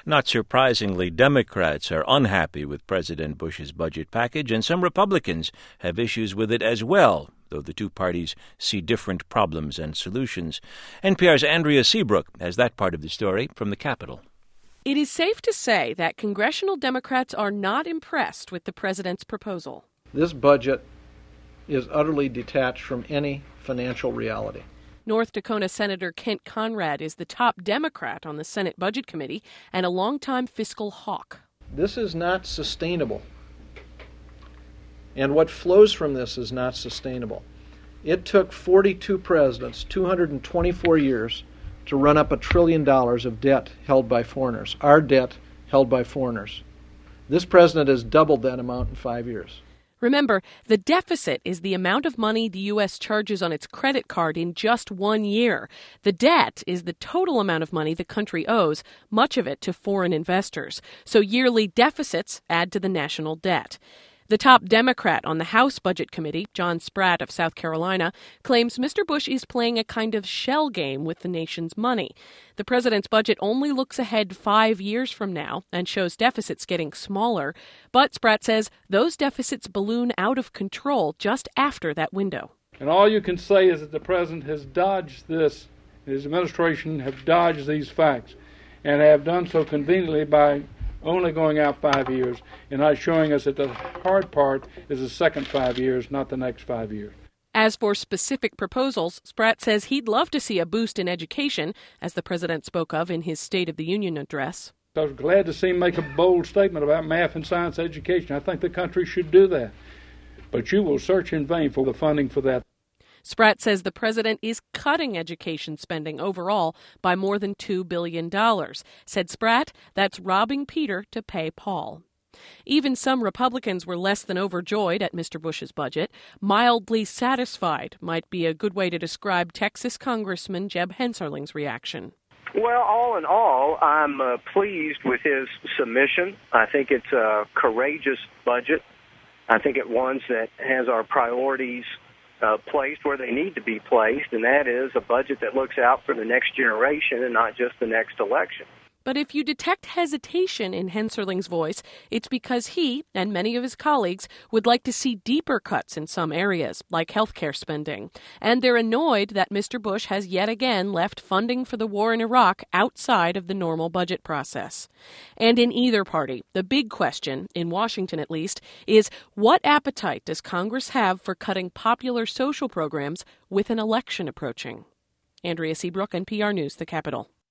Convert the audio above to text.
Not surprisingly, Democrats are unhappy with President Bush's budget package, and some Republicans have issues with it as well, though the two parties see different problems and solutions. NPR's Andrea Seabrook has that part of the story from the Capitol. It is safe to say that congressional Democrats are not impressed with the president's proposal. This budget is utterly detached from any financial reality. North Dakota Senator Kent Conrad is the top Democrat on the Senate Budget Committee and a longtime fiscal hawk. This is not sustainable. And what flows from this is not sustainable. It took 42 presidents, 224 years, to run up $1 trillion of debt held by foreigners, our debt held by foreigners. This president has doubled that amount in 5 years. Remember, the deficit is the amount of money the U.S. charges on its credit card in just 1 year. The debt is the total amount of money the country owes, much of it to foreign investors. So yearly deficits add to the national debt. The top Democrat on the House Budget Committee, John Spratt of South Carolina, claims Mr. Bush is playing a kind of shell game with the nation's money. The president's budget only looks ahead 5 years from now and shows deficits getting smaller. But Spratt says those deficits balloon out of control just after that window. And all you can say is that the president has dodged this. His administration have dodged these facts and have done so conveniently by only going out 5 years and not showing us that the hard part is the second 5 years, not the next 5 years. As for specific proposals, Spratt says he'd love to see a boost in education, as the president spoke of in his State of the Union address. I was glad to see him make a bold statement about math and science education. I think the country should do that. But you will search in vain for the funding for that. Spratt says the president is cutting education spending overall by more than $2 billion. Said Spratt, that's robbing Peter to pay Paul. Even some Republicans were less than overjoyed at Mr. Bush's budget. Mildly satisfied might be a good way to describe Texas Congressman Jeb Hensarling's reaction. Well, all in all, I'm pleased with his submission. I think it's a courageous budget. I think it's one that has our priorities placed where they need to be placed, and that is a budget that looks out for the next generation and not just the next election. But if you detect hesitation in Hensarling's voice, it's because he and many of his colleagues would like to see deeper cuts in some areas, like health care spending. And they're annoyed that Mr. Bush has yet again left funding for the war in Iraq outside of the normal budget process. And in either party, the big question, in Washington at least, is what appetite does Congress have for cutting popular social programs with an election approaching? Andrea Seabrook, NPR News, The Capitol.